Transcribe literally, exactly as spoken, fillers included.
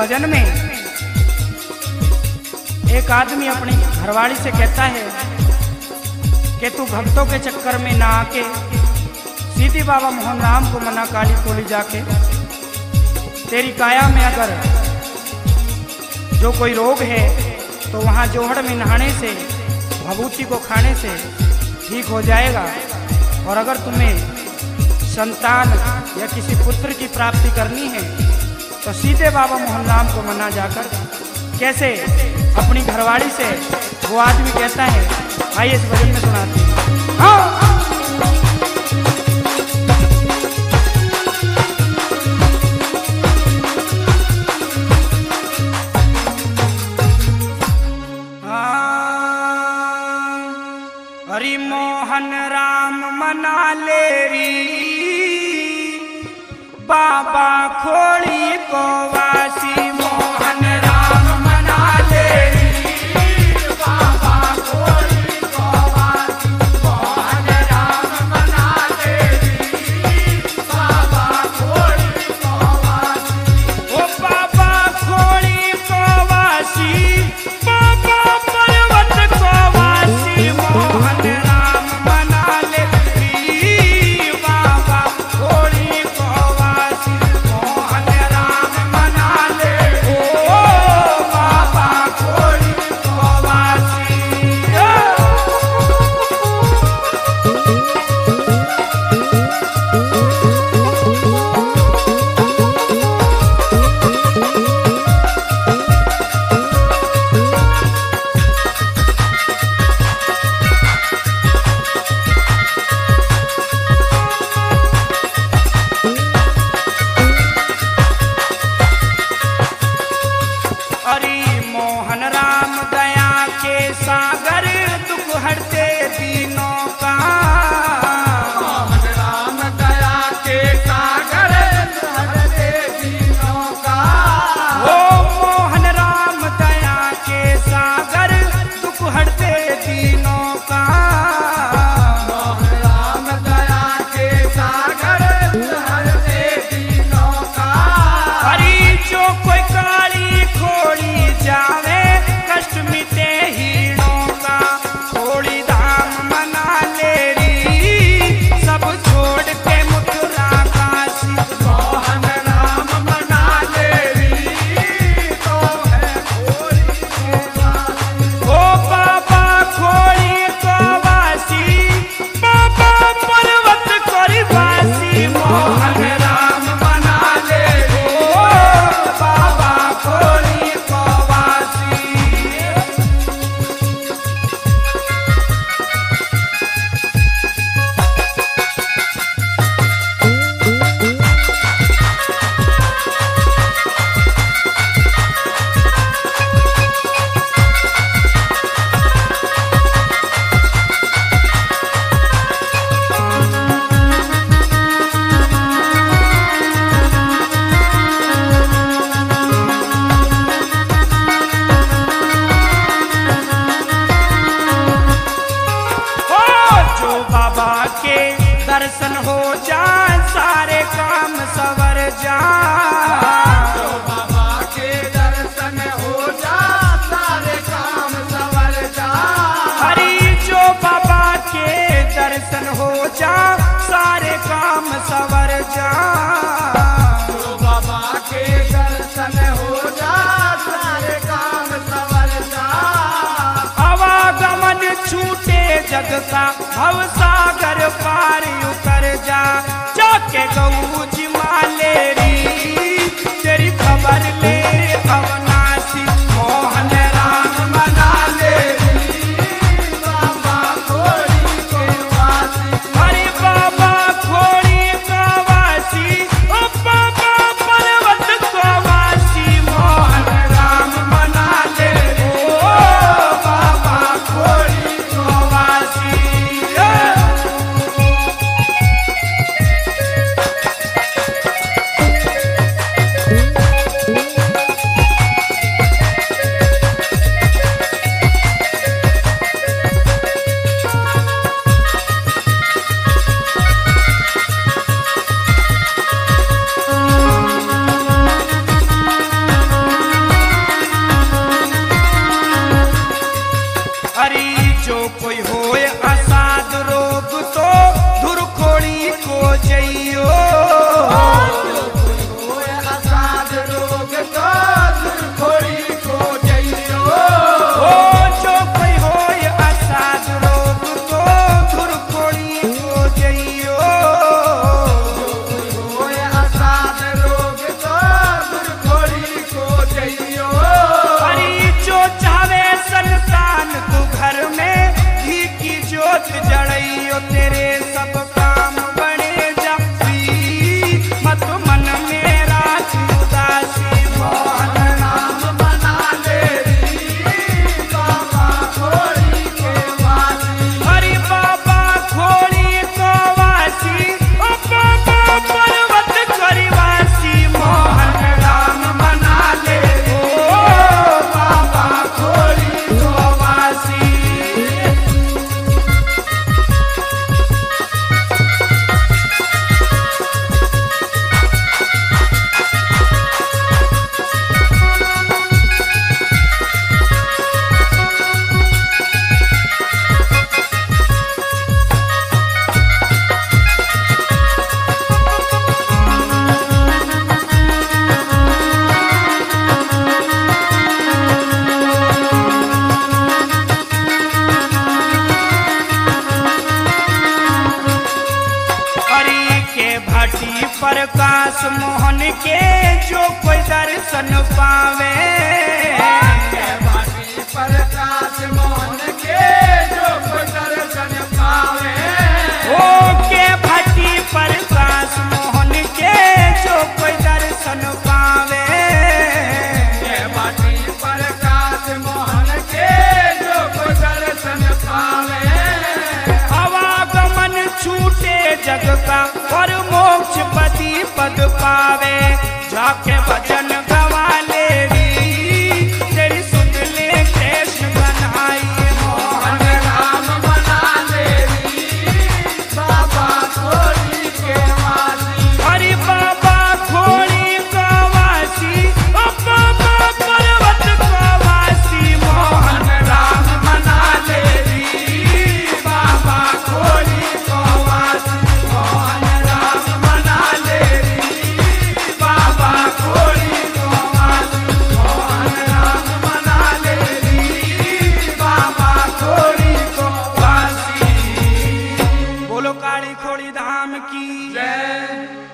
भजन में एक आदमी अपनी घरवाली से कहता है कि तू भक्तों के चक्कर में ना आके सीधी बाबा मोहन राम को मना काली कोली जाके, तेरी काया में अगर जो कोई रोग है तो वहाँ जोहड़ में नहाने से, भभूति को खाने से ठीक हो जाएगा। और अगर तुम्हें संतान या किसी पुत्र की प्राप्ति करनी है तो सीधे बाबा मोहन राम को मना जाकर। कैसे अपनी घरवाली से वो आदमी कहता है, आइए इस भजन में सुनाते हैं। हाँ। हरि मोहन राम मना लेरी, बाबा खोड़ी को वासी मोहन राम मना लेरी, बाबा खोड़ी को वासी मोहन राम मना लेरी, बाबा खोड़ी को वासी। ओ बाबा खोड़ी को वासी, बाबा पर्वत को वासी मोहन राम मना लेरी, बाबा खोड़ी को वासी मोहन राम मना ले। ओ बाबा खोड़ी को वासी। हरि मोहन राम दया के सागर, दुख हरते दीनों का। मोहन राम दया के सागर, दुख हरते दीनों का। ओ मोहन राम दया के सागर, दुख हरते दीनों का। मोहन राम दया के सागर, दुख हरते दीनों का। हरि जो कोई काली खोड़ी जावे, कष्ट मिटे हीनों का। खोड़ी धाम मना लेरी, सब छोड़ के मथुरा काशी मोहन राम मना लेरी, तो है खोड़ी को वासी। ओ बाबा खोड़ी को वासी, बाबा पर्वत को वासी मोहन राम मना लेरी, ओ बाबा खोड़ी को वासी। ओ जो बाबा के दर्शन हो जाए, सारे काम सवर जाए। जो बाबा के दर्शन हो जाए, सारे काम सवर जाए। हरि जो बाबा के दर्शन हो जाए, सारे काम सवर जाए। जो बाबा के दर्शन हो जाए, सारे काम सवर जाए। आवागमन छूटे जग का, भव सागर पार उतर जा। जाके गऊ जी मालेरी, तेरी खबर ले अवनाशी मोहन राम मना लेरी, बाबा खोड़ी को वासी। हरि बाबा खोड़ी को वासी, ओ बाबा पर्वत को वासी मोहन राम मना लेरी, ओ बाबा खोड़ी को वासी। प्रकाश मोहन के जो कोई दर्शन पावे, के भाटी प्रकाश मोहन के जो कोई दर्शन पावे, ओ के भाटी प्रकाश मोहन के जो कोई दर्शन पावे, के भाटी प्रकाश मोहन के जो कोई दर्शन पावे, आवागमन छूटे जग का और मोक्ष पति पद पावे, जाके भजन गवा ले री तेरी सुन ले कृष्ण बनाई मोहन। मोहन राम बना ले री बाबा खोली के वासी, हरि बाबा खोड़ी का वासी, ओ बाबा पर्वत का वासी मोहन। मोहन राम बना ले री बाबा खोली को वासी, मोहन राम बना ले री बाबा खोली को वासी, मोहन राम बना ले री बाबा खोली को वासी। बोलो काली खोड़ी धाम की जय।